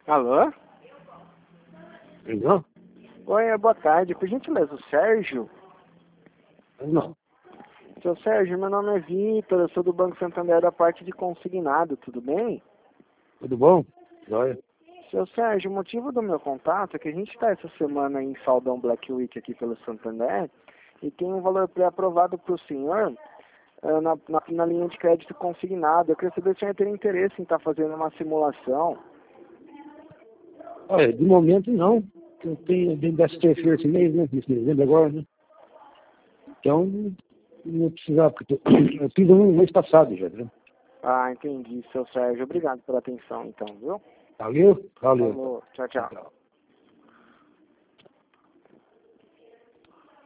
Alô? Não? Oi, boa tarde. Por gentileza, o Sérgio? Não. Seu Sérgio, meu nome é Vitor, eu sou do Banco Santander da parte de consignado, tudo bem? Tudo bom? Joia. Seu Sérgio, o motivo do meu contato é que a gente está essa semana em Saldão Black Week aqui pelo Santander e tem um valor pré-aprovado para o senhor na linha de crédito consignado. Eu queria saber se o senhor teria interesse em estar fazendo uma simulação. Olha, de momento não. Eu tenho dessa terceira esse mês, né? Esse dezembro agora, né? Então, não vou precisar, porque eu fiz um mês passado já, né? Ah, entendi, seu Sérgio. Obrigado pela atenção, então, viu? Valeu? Valeu. Falou. Tchau, tchau. Tchau.